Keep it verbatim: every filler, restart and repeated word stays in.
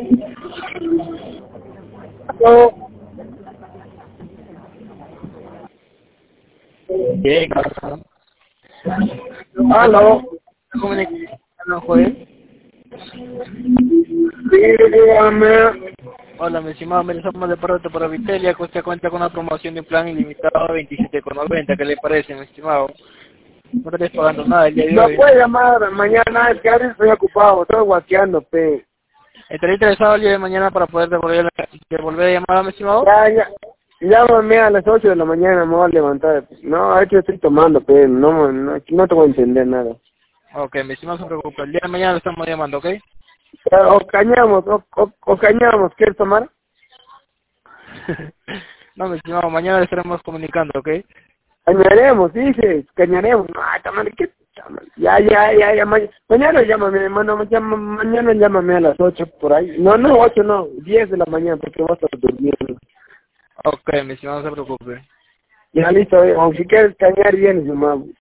Aló. Bien, Aló. comunicando, Joel. Sí, dígame. Hola, mi estimado, me somos de parte para Vitelia, que usted cuenta con una promoción de un plan ilimitado a veintisiete con noventa. ¿Qué le parece, mi estimado? No te estés pagando nada el día de No hoy. puede llamar mañana, es que ahora estoy ocupado, estoy guaqueando, pe. ¿Estaré interesado el día de mañana para poder devolver, la, devolver la llamada, mi estimado? Ya, ya. Llámame a las ocho de la mañana, me voy a levantar. No, es que estoy tomando, pe. No, no, no te voy a entender nada. Ok, mi estimado, no se preocupe. El día de mañana lo estamos llamando, ¿ok? O cañamos, o, o, o cañamos, ¿quieres tomar? No, mi estimado, mañana le estaremos comunicando, ¿ok? Cañaremos, dices, cañaremos. No, tamale, ¿qué? Tamale. Ya, ya, ya, ya, ma mañana llámame, hermano, llama, mañana llámame a las ocho por ahí. No, no, ocho no, diez de la mañana, porque voy a estar durmiendo. Ok, mi estimado, no se preocupe. Ya listo, eh, o si quieres cañar, vienes nomás.